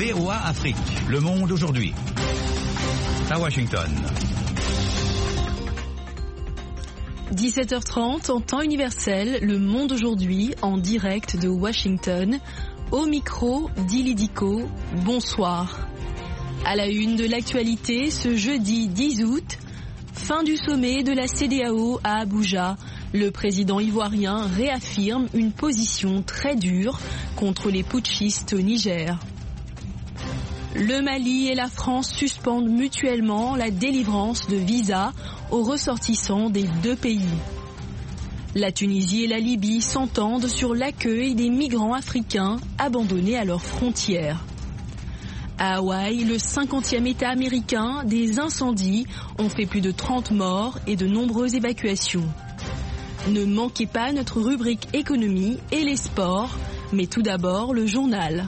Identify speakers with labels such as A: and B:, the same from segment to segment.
A: VOA Afrique, le monde aujourd'hui. À Washington.
B: 17h30 en temps universel, le monde aujourd'hui en direct de Washington. Au micro, Dili Diko, bonsoir. À la une de l'actualité, ce jeudi 10 août, fin du sommet de la CEDEAO à Abuja. Le président ivoirien réaffirme une position très dure contre les putschistes au Niger. Le Mali et la France suspendent mutuellement la délivrance de visas aux ressortissants des deux pays. La Tunisie et la Libye s'entendent sur l'accueil des migrants africains abandonnés à leurs frontières. À Hawaï, le 50e État américain, des incendies ont fait plus de 30 morts et de nombreuses évacuations. Ne manquez pas notre rubrique économie et les sports, mais tout d'abord le journal.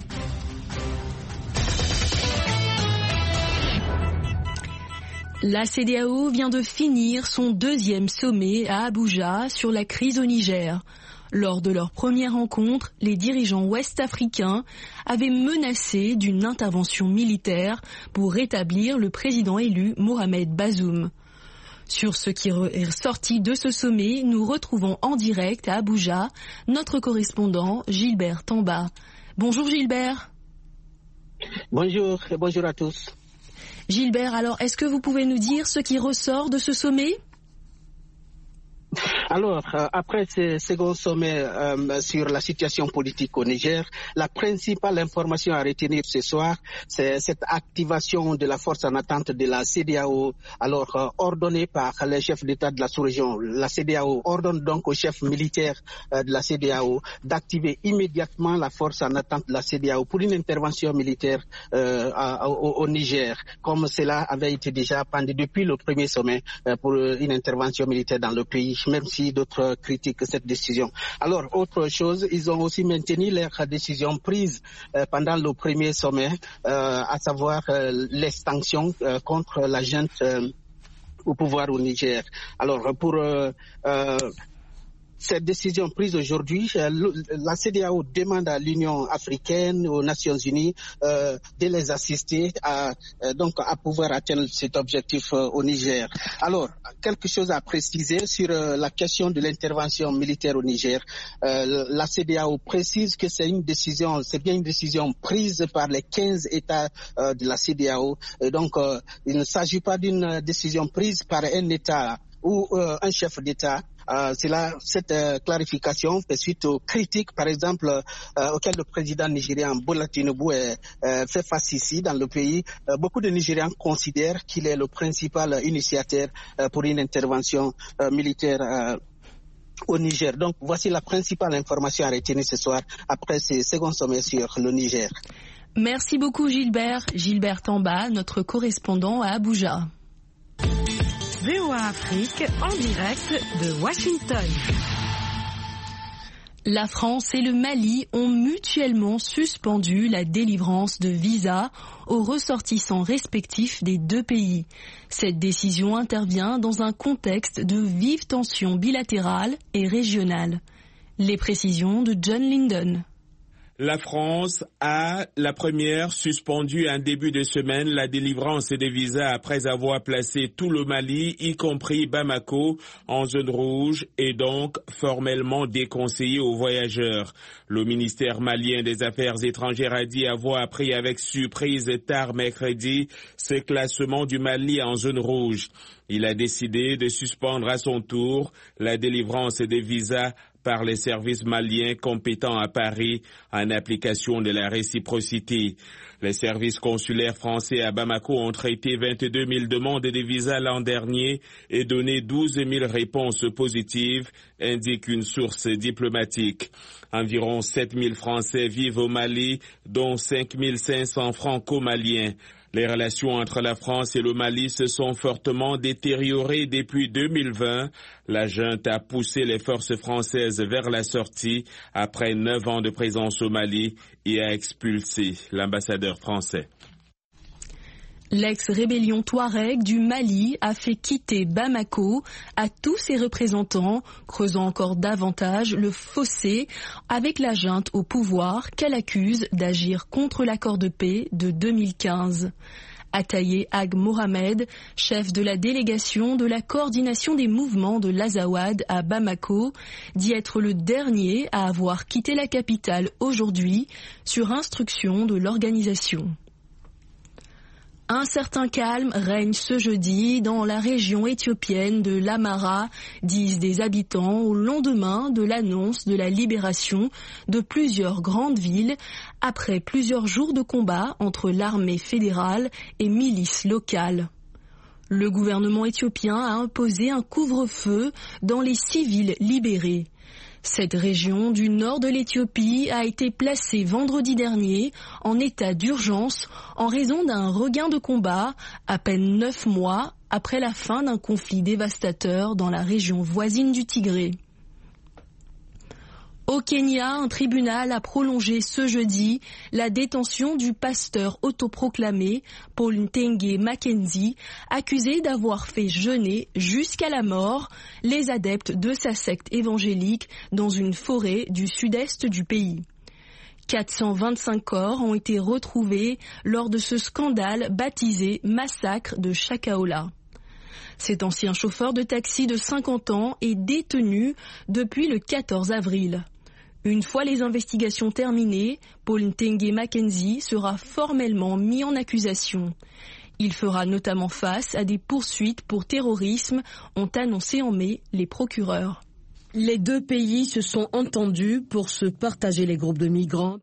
B: La CEDEAO vient de finir son deuxième sommet à Abuja sur la crise au Niger. Lors de leur première rencontre, les dirigeants ouest-africains avaient menacé d'une intervention militaire pour rétablir le président élu Mohamed Bazoum. Sur ce qui est sorti de ce sommet, nous retrouvons en direct à Abuja notre correspondant Gilbert Tamba. Bonjour Gilbert.
C: Bonjour et bonjour à tous.
B: Gilbert, alors est-ce que vous pouvez nous dire ce qui ressort de ce sommet ?
C: Alors, après ce second sommet sur la situation politique au Niger, la principale information à retenir ce soir, c'est cette activation de la force en attente de la CEDEAO, alors ordonnée par les chefs d'État de la sous-région. La CEDEAO ordonne donc aux chefs militaires de la CEDEAO d'activer immédiatement la force en attente de la CEDEAO pour une intervention militaire au Niger, comme cela avait été déjà pendant depuis le premier sommet pour une intervention militaire dans le pays, même si d'autres critiquent cette décision. Alors, autre chose, ils ont aussi maintenu leur décision prise pendant le premier sommet, à savoir les sanctions contre la junte au pouvoir au Niger. Alors, pour cette décision prise aujourd'hui, la CEDEAO demande à l'Union africaine, aux Nations unies, de les assister à pouvoir atteindre cet objectif au Niger. Alors, quelque chose à préciser sur la question de l'intervention militaire au Niger. La CEDEAO précise que c'est bien une décision prise par les 15 États de la CEDEAO. Donc, il ne s'agit pas d'une décision prise par un État ou un chef d'État. Cette clarification fait suite aux critiques, par exemple, auxquelles le président nigérian Bola Tinubu fait face ici dans le pays. Beaucoup de Nigérians considèrent qu'il est le principal initiateur pour une intervention militaire au Niger. Donc, voici la principale information à retenir ce soir après ce second sommet sur le Niger.
B: Merci beaucoup Gilbert. Gilbert Tamba, notre correspondant à Abuja.
D: VOA Afrique en direct de Washington.
B: La France et le Mali ont mutuellement suspendu la délivrance de visas aux ressortissants respectifs des deux pays. Cette décision intervient dans un contexte de vives tensions bilatérales et régionales. Les précisions de John Linden.
E: La France a, la première, suspendu en début de semaine la délivrance des visas après avoir placé tout le Mali, y compris Bamako, en zone rouge et donc formellement déconseillé aux voyageurs. Le ministère malien des Affaires étrangères a dit avoir appris avec surprise tard mercredi ce classement du Mali en zone rouge. Il a décidé de suspendre à son tour la délivrance des visas par les services maliens compétents à Paris en application de la réciprocité. Les services consulaires français à Bamako ont traité 22 000 demandes de visas l'an dernier et donné 12 000 réponses positives, indique une source diplomatique. Environ 7 000 Français vivent au Mali, dont 5 500 franco-maliens. Les relations entre la France et le Mali se sont fortement détériorées depuis 2020. La junte a poussé les forces françaises vers la sortie après 9 ans de présence au Mali et a expulsé l'ambassadeur français.
B: L'ex-rébellion Touareg du Mali a fait quitter Bamako à tous ses représentants, creusant encore davantage le fossé avec la junte au pouvoir qu'elle accuse d'agir contre l'accord de paix de 2015. Ataye Ag Mohamed, chef de la délégation de la coordination des mouvements de l'Azawad à Bamako, dit être le dernier à avoir quitté la capitale aujourd'hui sur instruction de l'organisation. Un certain calme règne ce jeudi dans la région éthiopienne de l'Amara, disent des habitants au lendemain de l'annonce de la libération de plusieurs grandes villes après plusieurs jours de combat entre l'armée fédérale et milices locales. Le gouvernement éthiopien a imposé un couvre-feu dans les 6 villes libérées. Cette région du nord de l'Éthiopie a été placée vendredi dernier en état d'urgence en raison d'un regain de combat à peine 9 mois après la fin d'un conflit dévastateur dans la région voisine du Tigré. Au Kenya, un tribunal a prolongé ce jeudi la détention du pasteur autoproclamé Paul Ntenge Mackenzie, accusé d'avoir fait jeûner jusqu'à la mort les adeptes de sa secte évangélique dans une forêt du sud-est du pays. 425 corps ont été retrouvés lors de ce scandale baptisé Massacre de Shakahola. Cet ancien chauffeur de taxi de 50 ans est détenu depuis le 14 avril. Une fois les investigations terminées, Paul Ntenge Mackenzie sera formellement mis en accusation. Il fera notamment face à des poursuites pour terrorisme, ont annoncé en mai les procureurs.
F: Les 2 pays se sont entendus pour se partager les groupes de migrants.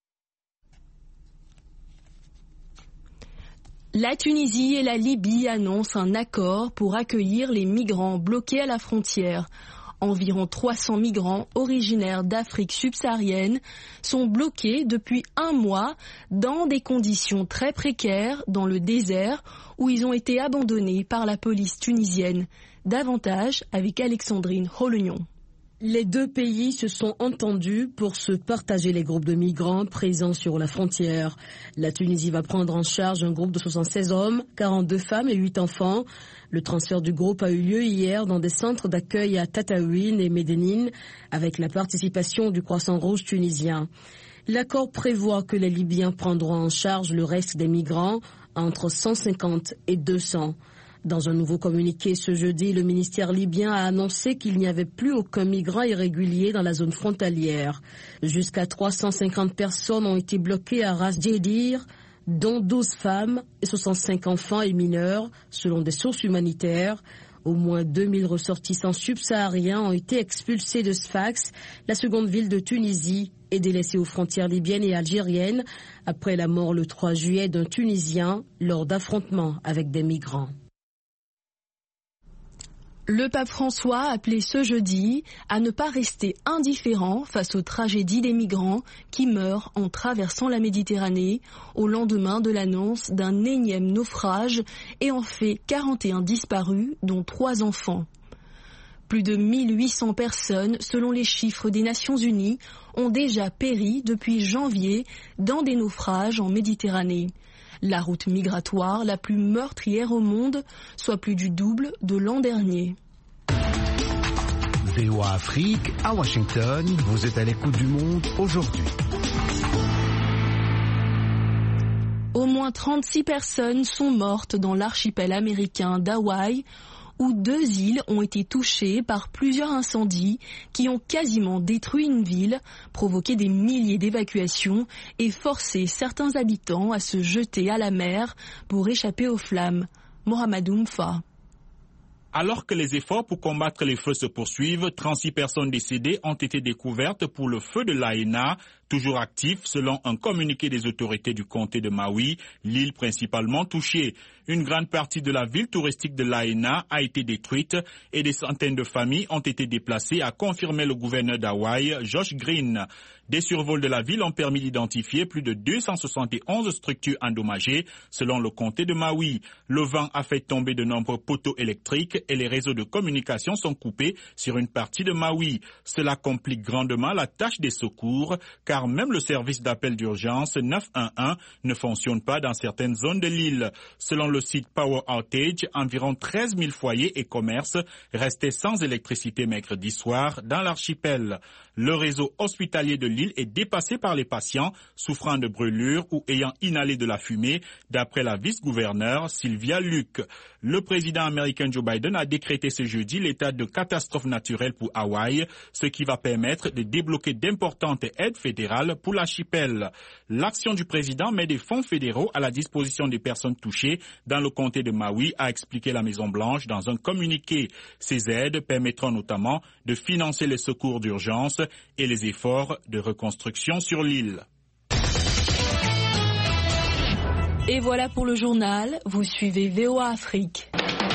B: La Tunisie et la Libye annoncent un accord pour accueillir les migrants bloqués à la frontière. Environ 300 migrants originaires d'Afrique subsaharienne sont bloqués depuis 1 mois dans des conditions très précaires dans le désert où ils ont été abandonnés par la police tunisienne. Davantage avec Alexandrine Rollignon.
F: Les 2 pays se sont entendus pour se partager les groupes de migrants présents sur la frontière. La Tunisie va prendre en charge un groupe de 76 hommes, 42 femmes et 8 enfants. Le transfert du groupe a eu lieu hier dans des centres d'accueil à Tataouine et Médénine avec la participation du Croissant-Rouge tunisien. L'accord prévoit que les Libyens prendront en charge le reste des migrants, entre 150 et 200. Dans un nouveau communiqué ce jeudi, le ministère libyen a annoncé qu'il n'y avait plus aucun migrant irrégulier dans la zone frontalière. Jusqu'à 350 personnes ont été bloquées à Ras Djedir, dont 12 femmes et 65 enfants et mineurs, selon des sources humanitaires. Au moins 2000 ressortissants subsahariens ont été expulsés de Sfax, la seconde ville de Tunisie, et délaissés aux frontières libyennes et algériennes, après la mort le 3 juillet d'un Tunisien lors d'affrontements avec des migrants.
B: Le pape François a appelé ce jeudi à ne pas rester indifférent face aux tragédies des migrants qui meurent en traversant la Méditerranée au lendemain de l'annonce d'un énième naufrage et en fait 41 disparus, dont 3 enfants. Plus de 1800 personnes, selon les chiffres des Nations Unies, ont déjà péri depuis janvier dans des naufrages en Méditerranée. La route migratoire la plus meurtrière au monde, soit plus du double de l'an dernier.
A: VOA Afrique, à Washington, vous êtes à l'écoute du monde aujourd'hui.
B: Au moins 36 personnes sont mortes dans l'archipel américain d'Hawaï, où 2 îles ont été touchées par plusieurs incendies qui ont quasiment détruit une ville, provoqué des milliers d'évacuations et forcé certains habitants à se jeter à la mer pour échapper aux flammes. Mohamedou Mfa.
G: Alors que les efforts pour combattre les feux se poursuivent, 36 personnes décédées ont été découvertes pour le feu de Lahaina, toujours actif selon un communiqué des autorités du comté de Maui, l'île principalement touchée. Une grande partie de la ville touristique de Lahaina a été détruite et des centaines de familles ont été déplacées, a confirmé le gouverneur d'Hawaï, Josh Green. Des survols de la ville ont permis d'identifier plus de 271 structures endommagées, selon le comté de Maui. Le vent a fait tomber de nombreux poteaux électriques et les réseaux de communication sont coupés sur une partie de Maui. Cela complique grandement la tâche des secours, car car même le service d'appel d'urgence 911 ne fonctionne pas dans certaines zones de l'île. Selon le site Power Outage, environ 13 000 foyers et commerces restaient sans électricité mercredi soir dans l'archipel. Le réseau hospitalier de l'île est dépassé par les patients souffrant de brûlures ou ayant inhalé de la fumée, d'après la vice-gouverneure Sylvia Luke. Le président américain Joe Biden a décrété ce jeudi l'état de catastrophe naturelle pour Hawaï, ce qui va permettre de débloquer d'importantes aides fédérales pour l'archipel. L'action du président met des fonds fédéraux à la disposition des personnes touchées dans le comté de Maui, a expliqué la Maison-Blanche dans un communiqué. Ces aides permettront notamment de financer les secours d'urgence et les efforts de reconstruction sur l'île.
B: Et voilà pour le journal, vous suivez VOA Afrique.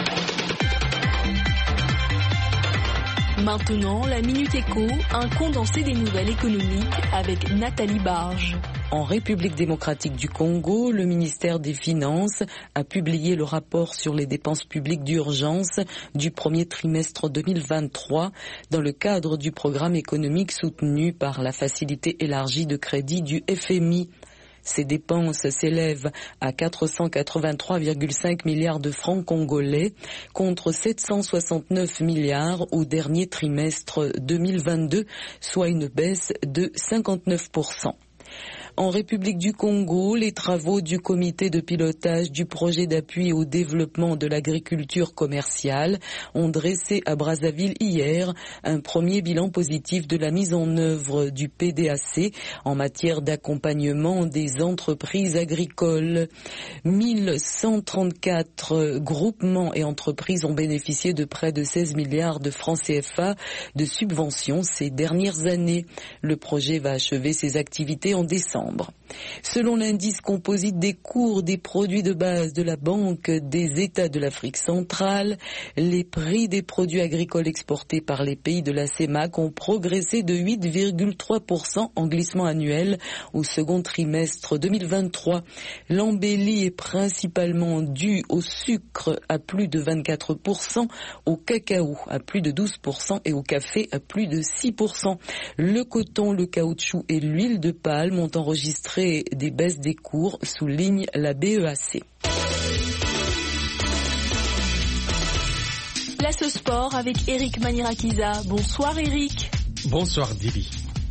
B: Maintenant, la Minute Éco, un condensé des nouvelles économiques avec Nathalie Barge.
H: En République démocratique du Congo, le ministère des Finances a publié le rapport sur les dépenses publiques d'urgence du premier trimestre 2023 dans le cadre du programme économique soutenu par la facilité élargie de crédit du FMI. Ces dépenses s'élèvent à 483,5 milliards de francs congolais contre 769 milliards au dernier trimestre 2022, soit une baisse de 59%. En République du Congo, les travaux du comité de pilotage du projet d'appui au développement de l'agriculture commerciale ont dressé à Brazzaville hier un premier bilan positif de la mise en œuvre du PDAC en matière d'accompagnement des entreprises agricoles. 1134 groupements et entreprises ont bénéficié de près de 16 milliards de francs CFA de subventions ces dernières années. Le projet va achever ses activités en décembre. Selon l'indice composite des cours des produits de base de la Banque des États de l'Afrique centrale, les prix des produits agricoles exportés par les pays de la CEMAC ont progressé de 8,3% en glissement annuel au second trimestre 2023. L'embellie est principalement due au sucre à plus de 24%, au cacao à plus de 12% et au café à plus de 6%. Le coton, le caoutchouc et l'huile de palme ont enregistré des baisses des cours, souligne la BEAC.
B: Place au sport avec Eric Manirakiza. Bonsoir Eric.
I: Bonsoir Dili.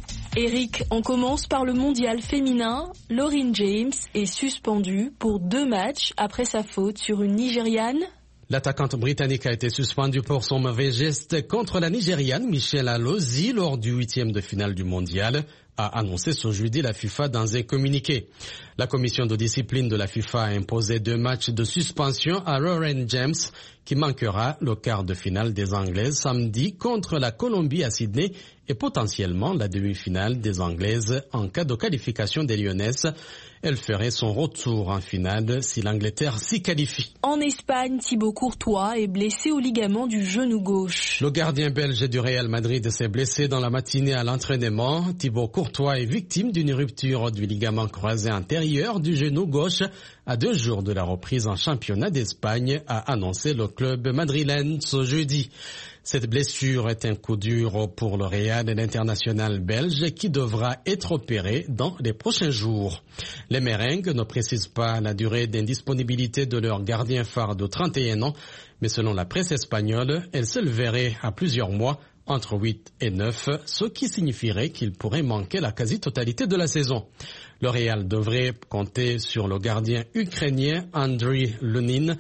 B: Eric, on commence par le mondial féminin. Lauryn James est suspendue pour 2 matchs après sa faute sur une Nigériane.
I: L'attaquante britannique a été suspendue pour son mauvais geste contre la Nigériane Michelle Alozie lors du 8e de finale du mondial, a annoncé ce jeudi la FIFA dans un communiqué. La commission de discipline de la FIFA a imposé 2 matchs de suspension à Lauryn James, qui manquera le quart de finale des Anglaises samedi contre la Colombie à Sydney et potentiellement la demi-finale des Anglaises en cas de qualification des Lyonnaises. Elle ferait son retour en finale si l'Angleterre s'y qualifie.
B: En Espagne, Thibaut Courtois est blessé au ligament du genou gauche.
I: Le gardien belge du Real Madrid s'est blessé dans la matinée à l'entraînement. Thibaut Courtois est victime d'une rupture du ligament croisé antérieur du genou gauche à 2 jours de la reprise en championnat d'Espagne, a annoncé le club madrilène ce jeudi. Cette blessure est un coup dur pour le Real et l'international belge qui devra être opéré dans les prochains jours. Les Merengues ne précisent pas la durée d'indisponibilité de leur gardien phare de 31 ans, mais selon la presse espagnole, elle s'élèverait à plusieurs mois, entre 8 et 9, ce qui signifierait qu'il pourrait manquer la quasi-totalité de la saison. Le Real devrait compter sur le gardien ukrainien Andriy Lunin,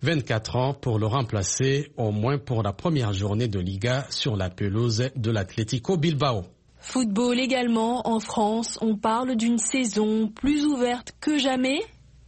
I: 24 ans, pour le remplacer au moins pour la première journée de Liga sur la pelouse de l'Atlético Bilbao.
B: Football également, en France, on parle d'une saison plus ouverte que jamais.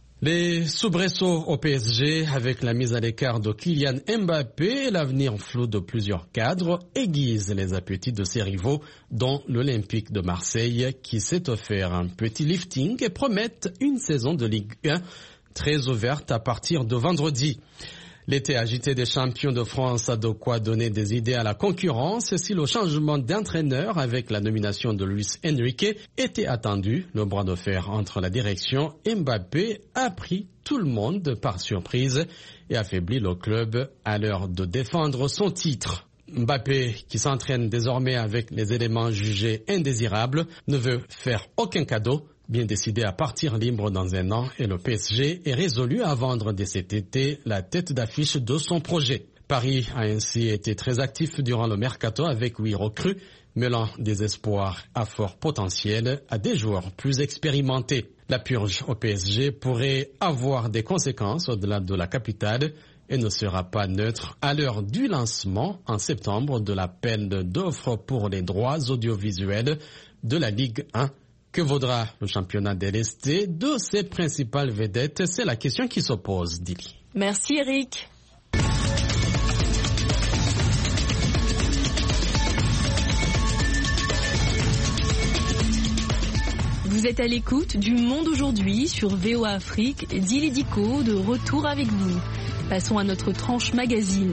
I: Les soubresauts au PSG avec la mise à l'écart de Kylian Mbappé et l'avenir flou de plusieurs cadres aiguisent les appétits de ses rivaux, dont l'Olympique de Marseille qui s'est offert un petit lifting et promettent une saison de Ligue 1 très ouverte à partir de vendredi. L'été agité des champions de France a de quoi donner des idées à la concurrence si le changement d'entraîneur avec la nomination de Luis Enrique était attendu. Le bras de fer entre la direction et Mbappé a pris tout le monde par surprise et affaibli le club à l'heure de défendre son titre. Mbappé, qui s'entraîne désormais avec les éléments jugés indésirables, ne veut faire aucun cadeau. Bien décidé à partir libre dans un an, et le PSG est résolu à vendre dès cet été la tête d'affiche de son projet. Paris a ainsi été très actif durant le mercato avec 8 recrues, mêlant des espoirs à fort potentiel à des joueurs plus expérimentés. La purge au PSG pourrait avoir des conséquences au-delà de la capitale et ne sera pas neutre à l'heure du lancement en septembre de l'appel d'offres pour les droits audiovisuels de la Ligue 1. Que vaudra le championnat délesté de ses principales vedettes? C'est la question qui s'oppose, Dili.
B: Merci Eric. Vous êtes à l'écoute du Monde aujourd'hui sur VOA Afrique. Dili Diko de retour avec vous. Passons à notre tranche magazine.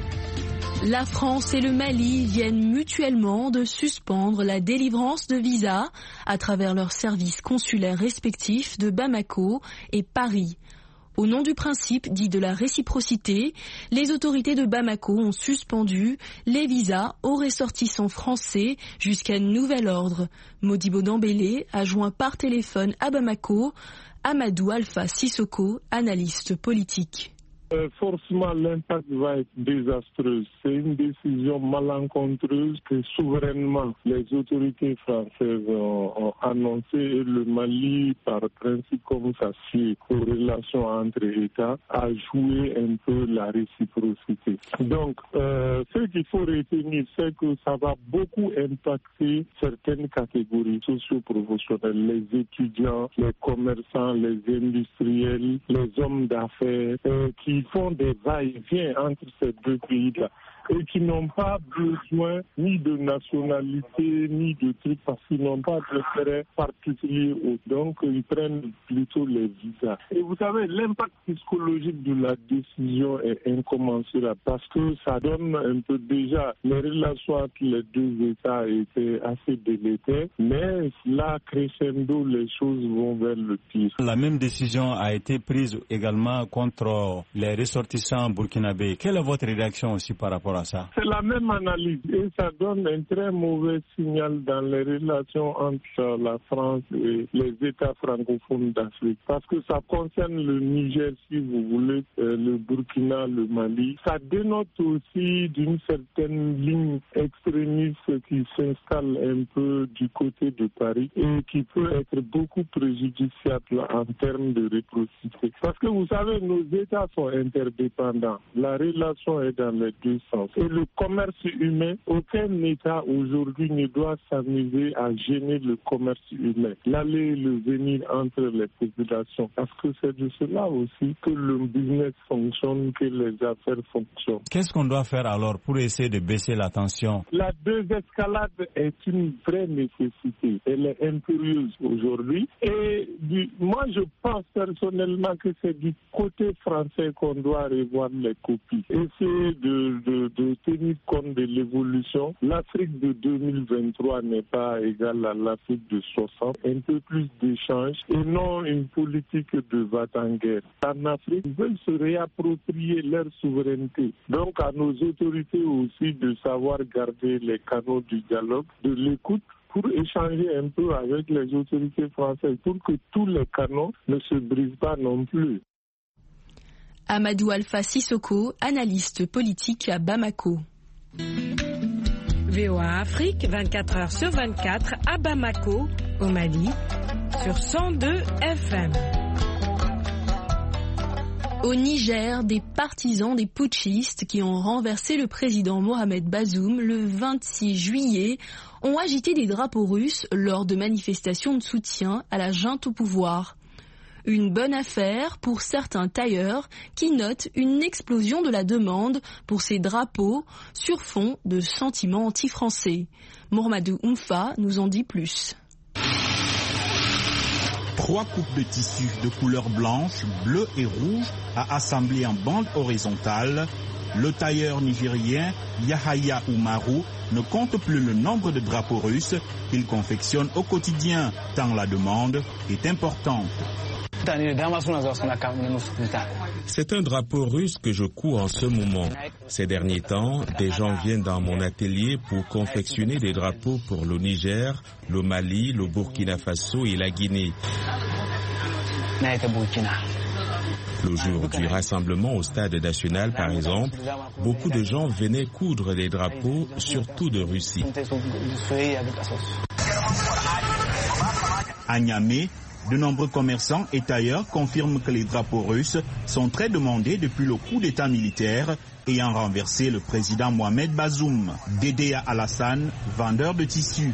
B: La France et le Mali viennent mutuellement de suspendre la délivrance de visas à travers leurs services consulaires respectifs de Bamako et Paris. Au nom du principe dit de la réciprocité, les autorités de Bamako ont suspendu les visas aux ressortissants français jusqu'à nouvel ordre. Modibo Dambélé a joint par téléphone à Bamako Amadou Alpha Sissoko, analyste politique.
J: Forcément, l'impact va être désastreux. C'est une décision malencontreuse que souverainement les autorités françaises ont annoncé et le Mali, par principe, comme ça suit aux relations entre États, a joué un peu la réciprocité. Donc, ce qu'il faut retenir, c'est que ça va beaucoup impacter certaines catégories socio-professionnelles, les étudiants, les commerçants, les industriels, les hommes d'affaires, qui font des va-et-vient entre ces deux pays-là et qui n'ont pas besoin ni de nationalité, ni de trucs, parce qu'ils n'ont pas d'intérêt particulier. Donc, ils prennent plutôt les visas. Et vous savez, l'impact psychologique de la décision est incommensurable parce que ça donne un peu déjà, les relations entre les deux États étaient assez délétères, mais là, crescendo, les choses vont vers le pire.
K: La même décision a été prise également contre les ressortissants burkinabés. Quelle est votre réaction aussi par rapport à ça?
J: C'est la même analyse et ça donne un très mauvais signal dans les relations entre la France et les États francophones d'Afrique. Parce que ça concerne le Niger, si vous voulez, le Burkina, le Mali. Ça dénote aussi d'une certaine ligne extrémiste qui s'installe un peu du côté de Paris et qui peut être beaucoup préjudiciable en termes de réciprocité. Parce que vous savez, nos États sont interdépendants. La relation est dans les deux sens. Et le commerce humain, aucun État aujourd'hui ne doit s'amuser à gêner le commerce humain, l'aller et le venir entre les populations. Parce que c'est de cela aussi que le business fonctionne, que les affaires fonctionnent.
K: Qu'est-ce qu'on doit faire alors pour essayer de baisser la tension?
J: La désescalade est une vraie nécessité. Elle est impérieuse aujourd'hui. Et moi, je pense personnellement que c'est du côté français qu'on doit revoir les copies. Essayer de tenir compte de l'évolution. L'Afrique de 2023 n'est pas égale à l'Afrique de 60. Un peu plus d'échanges et non une politique de va-t-en-guerre. En Afrique, ils veulent se réapproprier leur souveraineté. Donc à nos autorités aussi de savoir garder les canaux du dialogue, de l'écoute, pour échanger un peu avec les autorités françaises, pour que tous les canaux ne se brisent pas non plus.
B: Amadou Alpha Sissoko, analyste politique à Bamako.
D: VOA Afrique, 24 heures sur 24 à Bamako, au Mali, sur 102 FM.
B: Au Niger, des partisans des putschistes qui ont renversé le président Mohamed Bazoum le 26 juillet ont agité des drapeaux russes lors de manifestations de soutien à la junte au pouvoir. Une bonne affaire pour certains tailleurs qui notent une explosion de la demande pour ces drapeaux sur fond de sentiments anti-français. Mourmadou Oumfa nous en dit plus.
L: 3 coupes de tissu de couleur blanche, bleue et rouge à assembler en bande horizontale. Le tailleur nigérien Yahaya Oumarou ne compte plus le nombre de drapeaux russes qu'il confectionne au quotidien, tant la demande est importante.
E: C'est un drapeau russe que je couds en ce moment. Ces derniers temps, des gens viennent dans mon atelier pour confectionner des drapeaux pour le Niger, le Mali, le Burkina Faso et la Guinée. Le jour du rassemblement au stade national, par exemple, beaucoup de gens venaient coudre des drapeaux, surtout de Russie.
L: À Niamey, de nombreux commerçants et tailleurs confirment que les drapeaux russes sont très demandés depuis le coup d'État militaire ayant renversé le président Mohamed Bazoum. Dédéa Alassane, vendeur de tissus.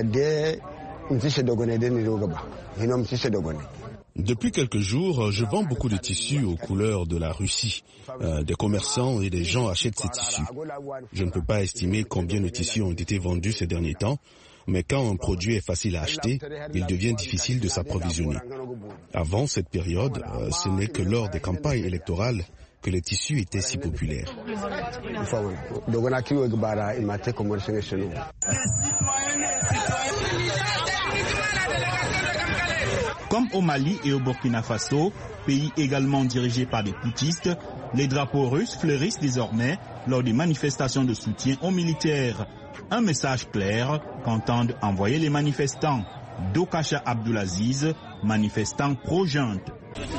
M: Depuis quelques jours, je vends beaucoup de tissus aux couleurs de la Russie. Des commerçants et des gens achètent ces tissus. Je ne peux pas estimer combien de tissus ont été vendus ces derniers temps, mais quand un produit est facile à acheter, il devient difficile de s'approvisionner. Avant cette période, ce n'est que lors des campagnes électorales que les tissus étaient si populaires.
L: Comme au Mali et au Burkina Faso, pays également dirigés par des putschistes, les drapeaux russes fleurissent désormais lors des manifestations de soutien aux militaires. Un message clair qu'entendent envoyer les manifestants. Dokasha Abdulaziz, manifestant pro-junte.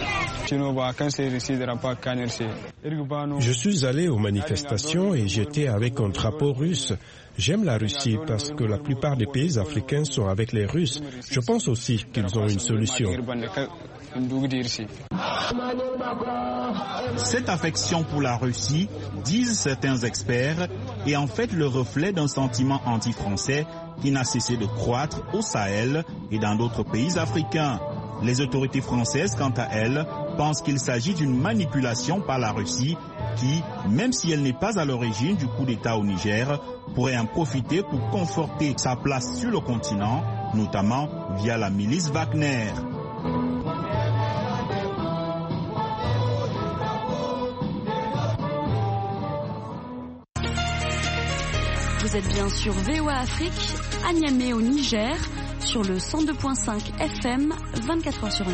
N: Je suis allé aux manifestations et j'étais avec un drapeau russe. J'aime la Russie parce que la plupart des pays africains sont avec les Russes. Je pense aussi qu'ils ont une solution.
L: Cette affection pour la Russie, disent certains experts, est en fait le reflet d'un sentiment anti-français qui n'a cessé de croître au Sahel et dans d'autres pays africains. Les autorités françaises, quant à elles, pensent qu'il s'agit d'une manipulation par la Russie qui, même si elle n'est pas à l'origine du coup d'État au Niger, pourrait en profiter pour conforter sa place sur le continent, notamment via la milice Wagner.
O: Vous êtes bien sur VOA Afrique, à Niamey au Niger, sur le 102.5 FM, 24h sur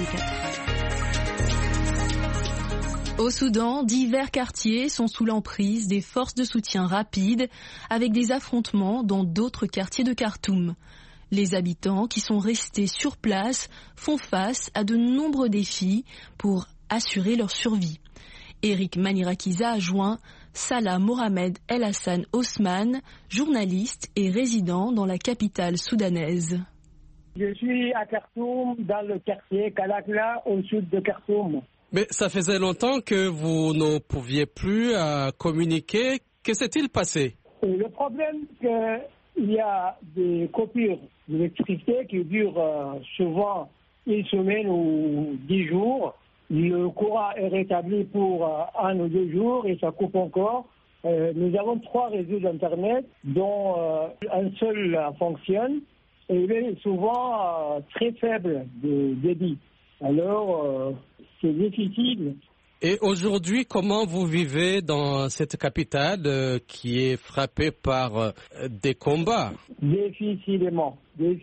O: 24.
B: Au Soudan, divers quartiers sont sous l'emprise des forces de soutien rapides, avec des affrontements dans d'autres quartiers de Khartoum. Les habitants qui sont restés sur place font face à de nombreux défis pour assurer leur survie. Eric Manirakiza a joint Salah Mohamed El Hassan Osman, journaliste et résident dans la capitale soudanaise.
P: Je suis à Khartoum, dans le quartier Kalakla, au sud de Khartoum.
Q: Mais ça faisait longtemps que vous ne pouviez plus communiquer. Que s'est-il passé?
P: Le problème, c'est qu'il y a des coupures d'électricité qui durent souvent une semaine ou 10 jours. Le courant est rétabli pour 1 ou 2 jours et ça coupe encore. Nous avons 3 réseaux d'Internet dont un seul fonctionne et il est souvent très faible de débit. Alors, c'est difficile.
Q: Et aujourd'hui, comment vous vivez dans cette capitale qui est frappée par des combats?
P: Difficilement. Et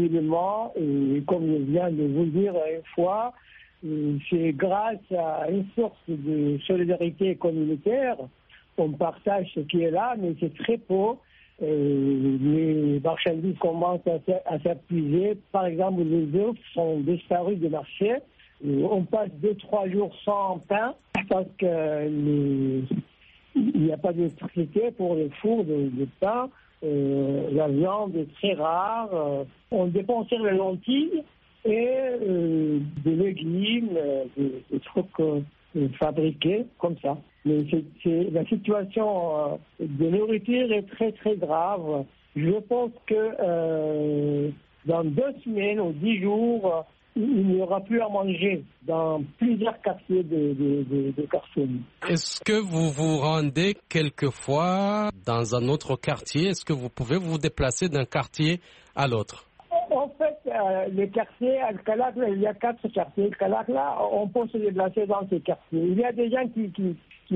P: comme je viens de vous dire une fois, c'est grâce à une source de solidarité communautaire. On partage ce qui est là, mais c'est très peu. Les marchandises commencent à s'épuiser. Par exemple, les œufs sont disparus du marché. On passe 2-3 jours sans pain parce qu'il n'y a pas d'électricité pour les fours de pain. La viande est très rare. On dépense sur les lentilles et des légumes, des trucs fabriqués comme ça. Mais la situation de nourriture est très très grave. Je pense que dans 2 semaines ou 10 jours, il n'y aura plus à manger dans plusieurs quartiers de Khartoum.
Q: Est-ce que vous vous rendez quelquefois dans un autre quartier? Est-ce que vous pouvez vous déplacer d'un quartier à l'autre?
P: En fait, les quartiers, à Kalakla, il y a 4 quartiers. Kalakla, on peut se déplacer dans ces quartiers. Il y a des gens qui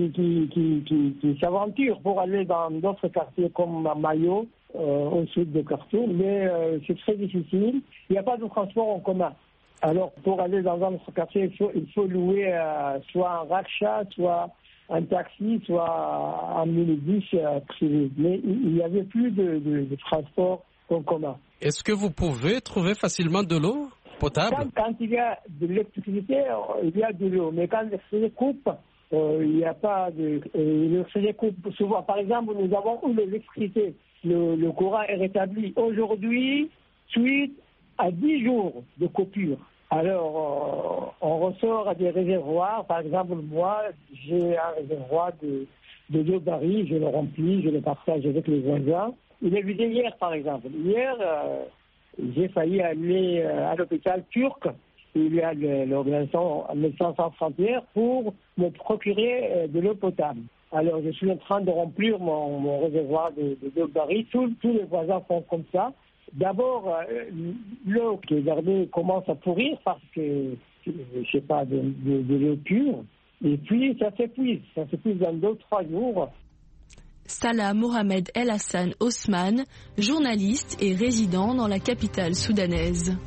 P: s'aventurent pour aller dans d'autres quartiers comme Mayo, au sud de Khartoum, mais c'est très difficile. Il n'y a pas de transport en commun. Alors, pour aller dans un autre quartier, il faut louer soit un raksha, soit un taxi, soit un minibus privé. Mais il n'y avait plus de transport en commun.
Q: Est-ce que vous pouvez trouver facilement de l'eau potable?
P: Quand il y a de l'électricité, il y a de l'eau. Mais quand l'électricité coupe, il n'y a pas de... l'électricité coupe souvent. Par exemple, nous avons eu l'électricité. Le courant est rétabli. Aujourd'hui, suite à 10 jours de coupure. Alors, on ressort à des réservoirs. Par exemple, moi, j'ai un réservoir de 2 barils. Je le remplis, je le partage avec les voisins. Il est vidé hier, par exemple. Hier, j'ai failli aller à l'hôpital turc. Il y a l'organisation Médecins sans frontières pour me procurer de l'eau potable. Alors, je suis en train de remplir mon réservoir de 2 barils. Tous les voisins font comme ça. D'abord, l'eau qui est gardée commence à pourrir parce que, je sais pas, de l'eau pure. Et puis, ça s'épuise dans 2-3 jours.
B: Salah Mohamed El Hassan Osman, journaliste et résident dans la capitale soudanaise.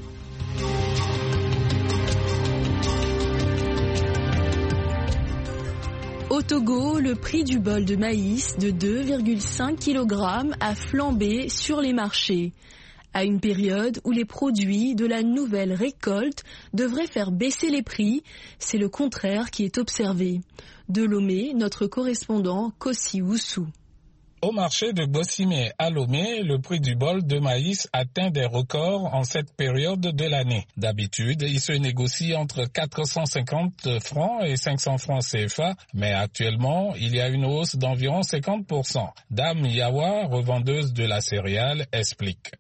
B: Au Togo, le prix du bol de maïs de 2,5 kg a flambé sur les marchés. À une période où les produits de la nouvelle récolte devraient faire baisser les prix, c'est le contraire qui est observé. De Lomé, notre correspondant Kossi Oussou.
R: Au marché de Bossimé à Lomé, le prix du bol de maïs atteint des records en cette période de l'année. D'habitude, il se négocie entre 450 francs et 500 francs CFA, mais actuellement, il y a une hausse d'environ 50%. Dame Yawa, revendeuse de la céréale, explique.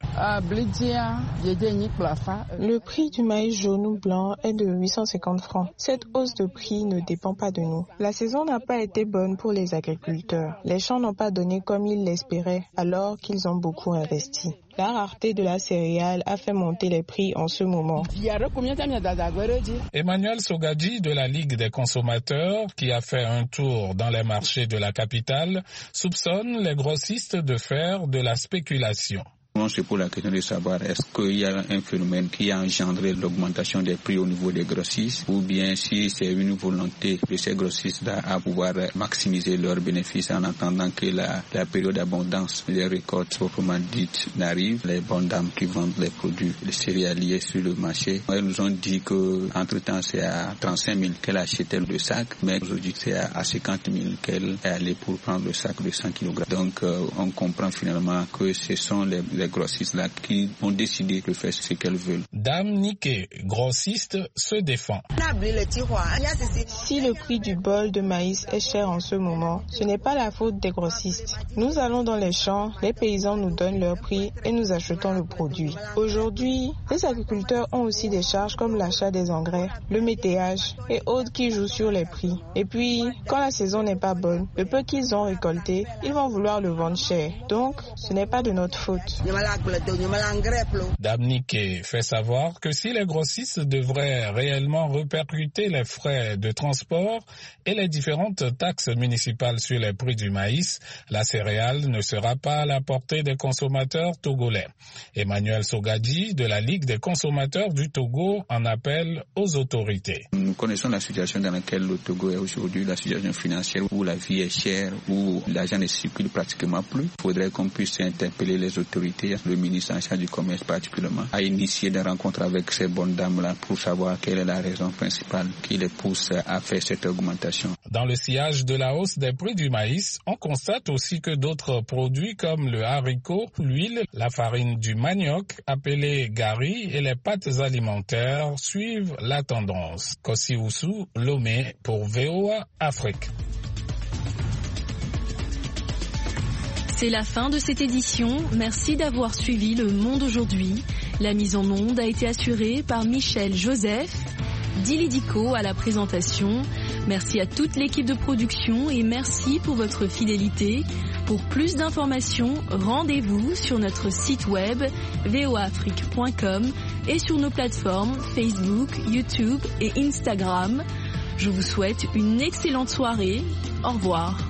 S: Le prix du maïs jaune ou blanc est de 850 francs. Cette hausse de prix ne dépend pas de nous. La saison n'a pas été bonne pour les agriculteurs. Les champs n'ont pas donné comme ils l'espéraient, alors qu'ils ont beaucoup investi. La rareté de la céréale a fait monter les prix en ce moment.
R: Emmanuel Sogadji de la Ligue des consommateurs, qui a fait un tour dans les marchés de la capitale, soupçonne les grossistes de faire de la spéculation.
T: C'est pour la question de savoir est-ce qu'il y a un phénomène qui a engendré l'augmentation des prix au niveau des grossistes ou bien si c'est une volonté de ces grossistes-là à pouvoir maximiser leurs bénéfices en attendant que la période d'abondance des récoltes proprement dites n'arrive. Les bonnes dames qui vendent les produits céréaliers sur le marché, elles nous ont dit qu'entre-temps c'est à 35 000 qu'elle achetait le sac, mais aujourd'hui c'est à 50 000 qu'elle est allée pour prendre le sac de 100 kg. Donc on comprend finalement que ce sont les grossistes là qui ont décidé de faire ce qu'elles veulent.
R: Dame Niké, grossiste, se défend.
S: Si le prix du bol de maïs est cher en ce moment, ce n'est pas la faute des grossistes. Nous allons dans les champs, les paysans nous donnent leur prix et nous achetons le produit. Aujourd'hui, les agriculteurs ont aussi des charges comme l'achat des engrais, le météage et autres qui jouent sur les prix. Et puis, quand la saison n'est pas bonne, le peu qu'ils ont récolté, ils vont vouloir le vendre cher. Donc, ce n'est pas de notre faute.
R: Dame Niké fait savoir que si les grossistes devraient réellement répercuter les frais de transport et les différentes taxes municipales sur les prix du maïs, la céréale ne sera pas à la portée des consommateurs togolais. Emmanuel Sogadji de la Ligue des consommateurs du Togo en appelle aux autorités.
T: Nous connaissons la situation dans laquelle le Togo est aujourd'hui, la situation financière où la vie est chère, où l'argent ne circule pratiquement plus. Il faudrait qu'on puisse interpeller les autorités, le ministre en charge du commerce particulièrement, a initié des rencontres avec ces bonnes dames-là pour savoir quelle est la raison principale qui les pousse à faire cette augmentation.
R: Dans le sillage de la hausse des prix du maïs, on constate aussi que d'autres produits comme le haricot, l'huile, la farine du manioc, appelée gari, et les pâtes alimentaires suivent la tendance. Kossi Oussou, Lomé pour VOA Afrique.
B: C'est la fin de cette édition. Merci d'avoir suivi Le Monde aujourd'hui. La mise en onde a été assurée par Michel Joseph, Dili Diko à la présentation. Merci à toute l'équipe de production et merci pour votre fidélité. Pour plus d'informations, rendez-vous sur notre site web voaafrique.com et sur nos plateformes Facebook, YouTube et Instagram. Je vous souhaite une excellente soirée. Au revoir.